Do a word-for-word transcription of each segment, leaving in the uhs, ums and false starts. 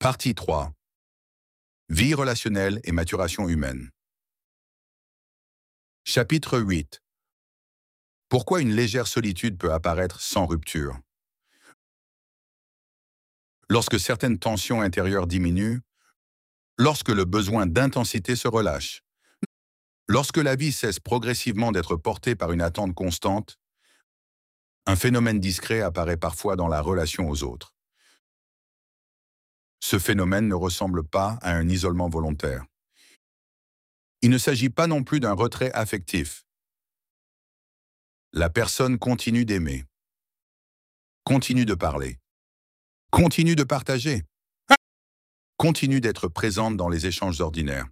Partie trois. Vie relationnelle et maturation humaine. Chapitre huit. Pourquoi une légère solitude peut apparaître sans rupture? Lorsque certaines tensions intérieures diminuent, lorsque le besoin d'intensité se relâche, lorsque la vie cesse progressivement d'être portée par une attente constante, un phénomène discret apparaît parfois dans la relation aux autres. Ce phénomène ne ressemble pas à un isolement volontaire. Il ne s'agit pas non plus d'un retrait affectif. La personne continue d'aimer, continue de parler, continue de partager, continue d'être présente dans les échanges ordinaires.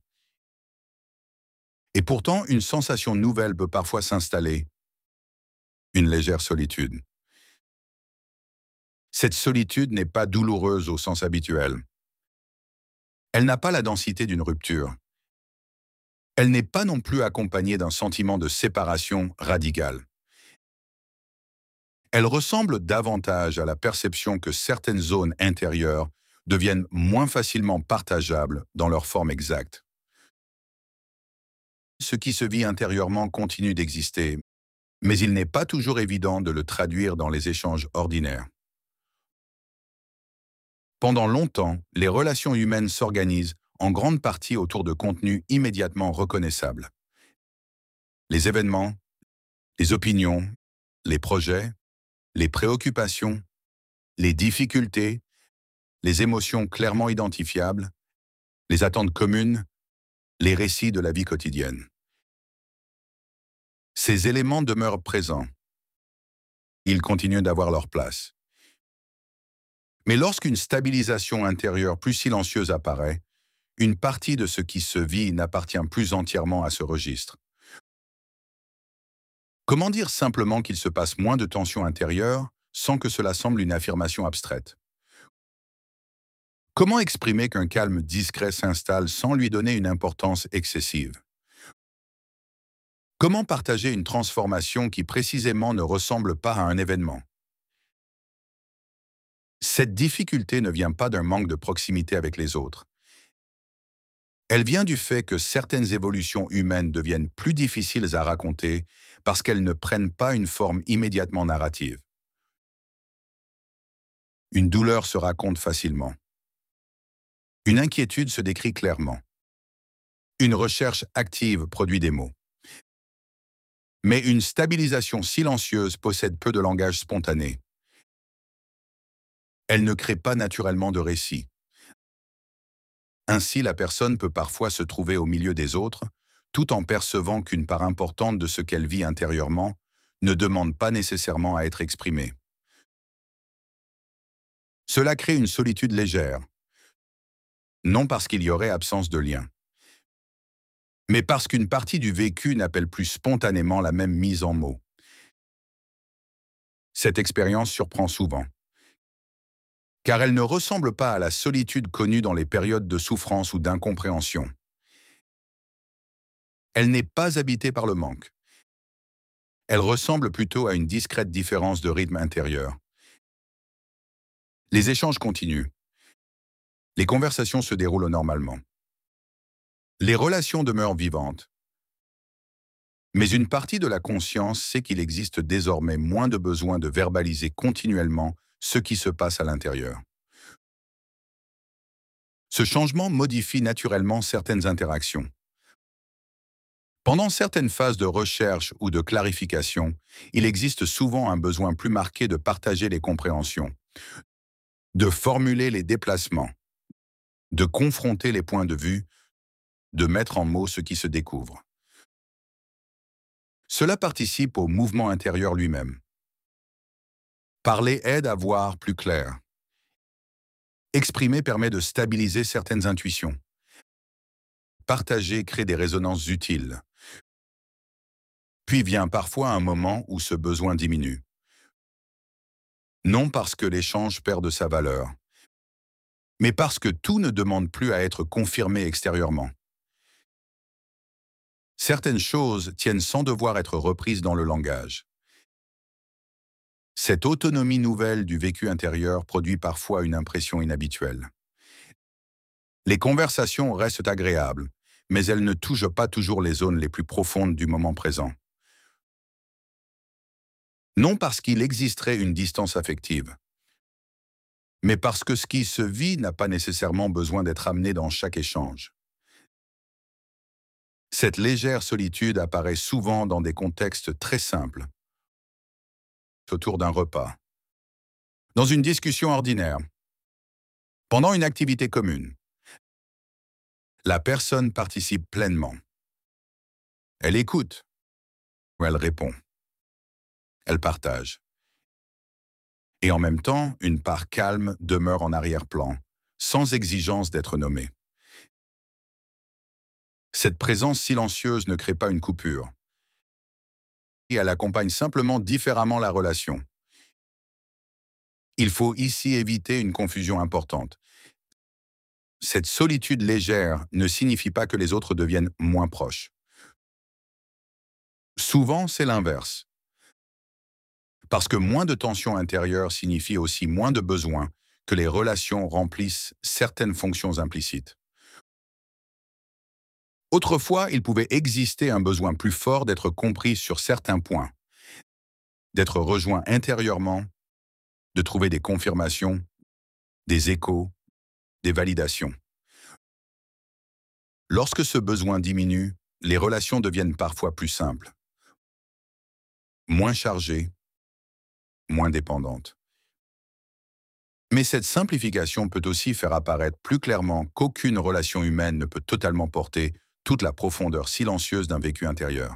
Et pourtant, une sensation nouvelle peut parfois s'installer, une légère solitude. Cette solitude n'est pas douloureuse au sens habituel. Elle n'a pas la densité d'une rupture. Elle n'est pas non plus accompagnée d'un sentiment de séparation radicale. Elle ressemble davantage à la perception que certaines zones intérieures deviennent moins facilement partageables dans leur forme exacte. Ce qui se vit intérieurement continue d'exister, mais il n'est pas toujours évident de le traduire dans les échanges ordinaires. Pendant longtemps, les relations humaines s'organisent en grande partie autour de contenus immédiatement reconnaissables. Les événements, les opinions, les projets, les préoccupations, les difficultés, les émotions clairement identifiables, les attentes communes, les récits de la vie quotidienne. Ces éléments demeurent présents. Ils continuent d'avoir leur place. Mais lorsqu'une stabilisation intérieure plus silencieuse apparaît, une partie de ce qui se vit n'appartient plus entièrement à ce registre. Comment dire simplement qu'il se passe moins de tensions intérieures sans que cela semble une affirmation abstraite? Comment exprimer qu'un calme discret s'installe sans lui donner une importance excessive? Comment partager une transformation qui précisément ne ressemble pas à un événement? Cette difficulté ne vient pas d'un manque de proximité avec les autres. Elle vient du fait que certaines évolutions humaines deviennent plus difficiles à raconter parce qu'elles ne prennent pas une forme immédiatement narrative. Une douleur se raconte facilement. Une inquiétude se décrit clairement. Une recherche active produit des mots. Mais une stabilisation silencieuse possède peu de langage spontané. Elle ne crée pas naturellement de récit. Ainsi, la personne peut parfois se trouver au milieu des autres, tout en percevant qu'une part importante de ce qu'elle vit intérieurement ne demande pas nécessairement à être exprimée. Cela crée une solitude légère, non parce qu'il y aurait absence de lien, mais parce qu'une partie du vécu n'appelle plus spontanément la même mise en mots. Cette expérience surprend souvent, car elle ne ressemble pas à la solitude connue dans les périodes de souffrance ou d'incompréhension. Elle n'est pas habitée par le manque. Elle ressemble plutôt à une discrète différence de rythme intérieur. Les échanges continuent. Les conversations se déroulent normalement. Les relations demeurent vivantes. Mais une partie de la conscience sait qu'il existe désormais moins de besoin de verbaliser continuellement ce qui se passe à l'intérieur. Ce changement modifie naturellement certaines interactions. Pendant certaines phases de recherche ou de clarification, il existe souvent un besoin plus marqué de partager les compréhensions, de formuler les déplacements, de confronter les points de vue, de mettre en mots ce qui se découvre. Cela participe au mouvement intérieur lui-même. Parler aide à voir plus clair. Exprimer permet de stabiliser certaines intuitions. Partager crée des résonances utiles. Puis vient parfois un moment où ce besoin diminue. Non parce que l'échange perd de sa valeur, mais parce que tout ne demande plus à être confirmé extérieurement. Certaines choses tiennent sans devoir être reprises dans le langage. Cette autonomie nouvelle du vécu intérieur produit parfois une impression inhabituelle. Les conversations restent agréables, mais elles ne touchent pas toujours les zones les plus profondes du moment présent. Non parce qu'il existerait une distance affective, mais parce que ce qui se vit n'a pas nécessairement besoin d'être amené dans chaque échange. Cette légère solitude apparaît souvent dans des contextes très simples, autour d'un repas, dans une discussion ordinaire, pendant une activité commune. La personne participe pleinement. Elle écoute, ou elle répond. Elle partage. Et en même temps, une part calme demeure en arrière-plan, sans exigence d'être nommée. Cette présence silencieuse ne crée pas une coupure. Et elle accompagne simplement différemment la relation. Il faut ici éviter une confusion importante. Cette solitude légère ne signifie pas que les autres deviennent moins proches. Souvent, c'est l'inverse. Parce que moins de tension intérieure signifie aussi moins de besoin que les relations remplissent certaines fonctions implicites. Autrefois, il pouvait exister un besoin plus fort d'être compris sur certains points, d'être rejoint intérieurement, de trouver des confirmations, des échos, des validations. Lorsque ce besoin diminue, les relations deviennent parfois plus simples, moins chargées, moins dépendantes. Mais cette simplification peut aussi faire apparaître plus clairement qu'aucune relation humaine ne peut totalement porter toute la profondeur silencieuse d'un vécu intérieur.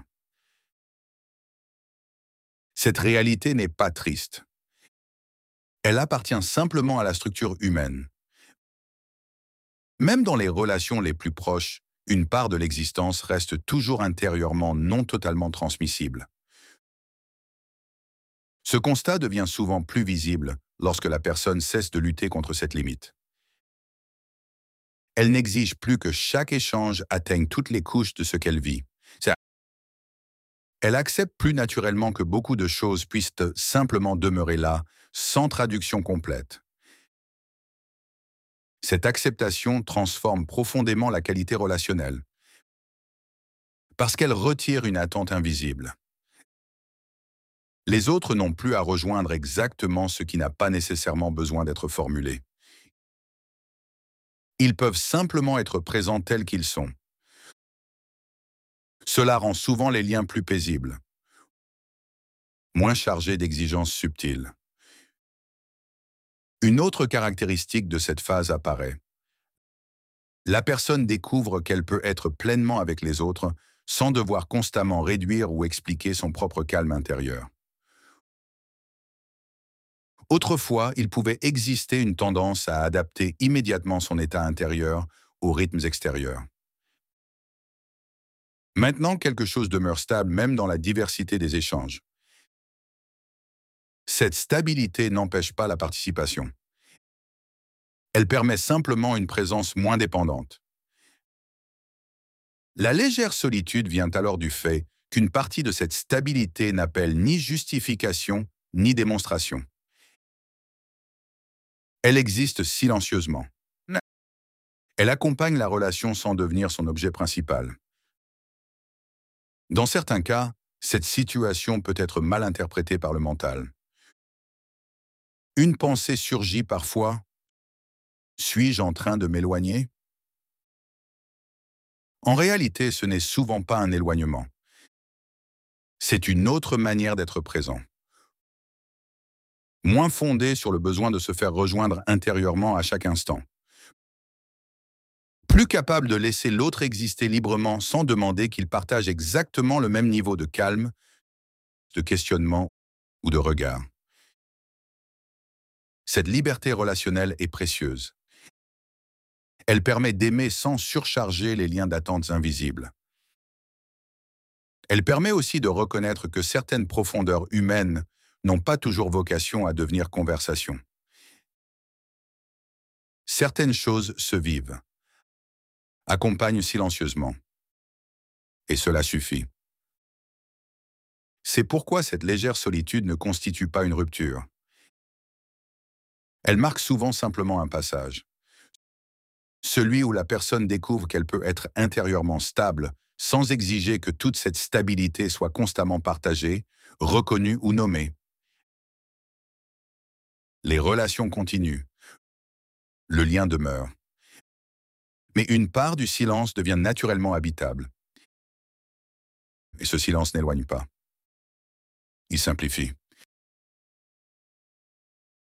Cette réalité n'est pas triste. Elle appartient simplement à la structure humaine. Même dans les relations les plus proches, une part de l'existence reste toujours intérieurement non totalement transmissible. Ce constat devient souvent plus visible lorsque la personne cesse de lutter contre cette limite. Elle n'exige plus que chaque échange atteigne toutes les couches de ce qu'elle vit. Elle accepte plus naturellement que beaucoup de choses puissent simplement demeurer là, sans traduction complète. Cette acceptation transforme profondément la qualité relationnelle, parce qu'elle retire une attente invisible. Les autres n'ont plus à rejoindre exactement ce qui n'a pas nécessairement besoin d'être formulé. Ils peuvent simplement être présents tels qu'ils sont. Cela rend souvent les liens plus paisibles, moins chargés d'exigences subtiles. Une autre caractéristique de cette phase apparaît. La personne découvre qu'elle peut être pleinement avec les autres sans devoir constamment réduire ou expliquer son propre calme intérieur. Autrefois, il pouvait exister une tendance à adapter immédiatement son état intérieur aux rythmes extérieurs. Maintenant, quelque chose demeure stable même dans la diversité des échanges. Cette stabilité n'empêche pas la participation. Elle permet simplement une présence moins dépendante. La légère solitude vient alors du fait qu'une partie de cette stabilité n'appelle ni justification ni démonstration. Elle existe silencieusement. Elle accompagne la relation sans devenir son objet principal. Dans certains cas, cette situation peut être mal interprétée par le mental. Une pensée surgit parfois. Suis-je en train de m'éloigner? En réalité, ce n'est souvent pas un éloignement. C'est une autre manière d'être présent. Moins fondée sur le besoin de se faire rejoindre intérieurement à chaque instant. Plus capable de laisser l'autre exister librement sans demander qu'il partage exactement le même niveau de calme, de questionnement ou de regard. Cette liberté relationnelle est précieuse. Elle permet d'aimer sans surcharger les liens d'attentes invisibles. Elle permet aussi de reconnaître que certaines profondeurs humaines n'ont pas toujours vocation à devenir conversation. Certaines choses se vivent, accompagnent silencieusement. Et cela suffit. C'est pourquoi cette légère solitude ne constitue pas une rupture. Elle marque souvent simplement un passage. celui où la personne découvre qu'elle peut être intérieurement stable, sans exiger que toute cette stabilité soit constamment partagée, reconnue ou nommée. Les relations continuent. Le lien demeure. Mais une part du silence devient naturellement habitable. Et ce silence n'éloigne pas. Il simplifie.